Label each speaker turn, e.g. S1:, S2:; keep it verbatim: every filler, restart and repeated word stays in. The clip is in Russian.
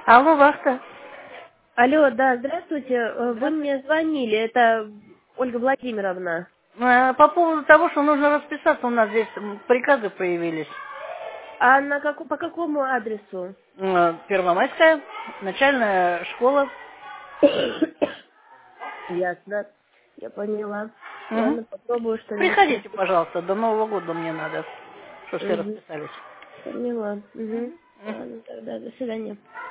S1: Алло, Вахта.
S2: Алло, да, здравствуйте. Э, Вы мне звонили, это Ольга Владимировна.
S1: Э, По поводу того, что нужно расписаться, у нас здесь м, приказы появились.
S2: А на как, по какому адресу?
S1: Э, Первомайская, начальная школа.
S2: Ясно, я поняла.
S1: Мгм.
S2: Ладно, попробую что-нибудь
S1: Приходите,
S2: придумать.
S1: пожалуйста, до Нового года мне надо, чтобы все
S2: Угу.
S1: расписались.
S2: Поняла. Угу.
S1: Мгм.
S2: Ладно, тогда до свидания.